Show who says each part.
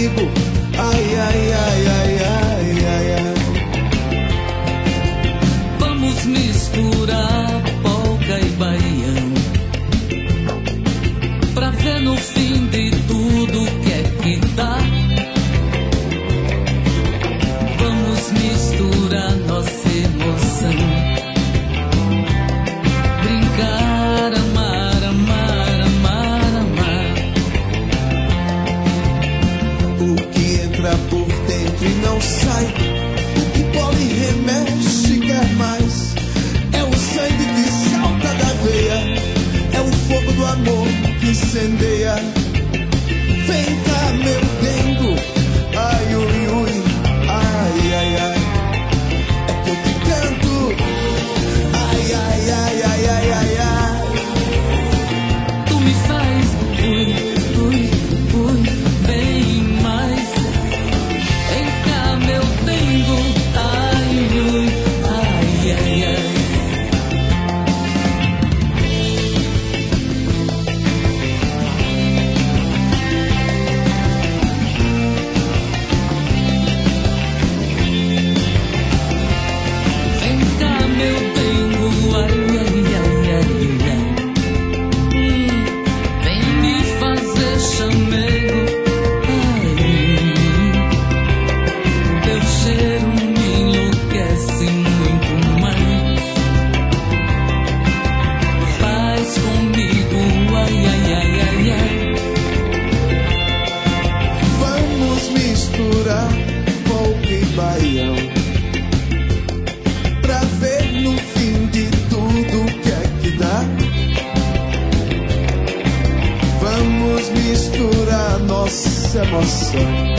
Speaker 1: comigo. Ai, ai, ai, ai, ai, ai, ai.
Speaker 2: Vamos misturar polca e baião pra ver no fim de tudo o que é que dá. Vamos misturar nossa emoção, brincar, amar, amar, amar, amar.
Speaker 1: O que entra por dentro e não sai, o que pode e remexe quer mais. É o sangue que salta da veia, é o fogo do amor que incendeia. Vem cá, meu dengo, ai, ui, ui, ai, ai, ai. É que eu te canto, ai, ai, ai, ai, ai, ai, ai.
Speaker 2: Tu me faz ui, ui, ui, bem mais. Vem cá, meu dengo, ai, ui, ai, ai, ai. Vem cá, meu dengo, ai, ai, ai, ai, ai. Vem me fazer chamego, ai. Teu cheiro me enlouquece muito mais. Faz comigo, ai, ai, ai, ai, ai.
Speaker 1: Vamos misturar polca e baião pra ver no fim de tudo o que é que dá. Vamos misturar nossa emoção,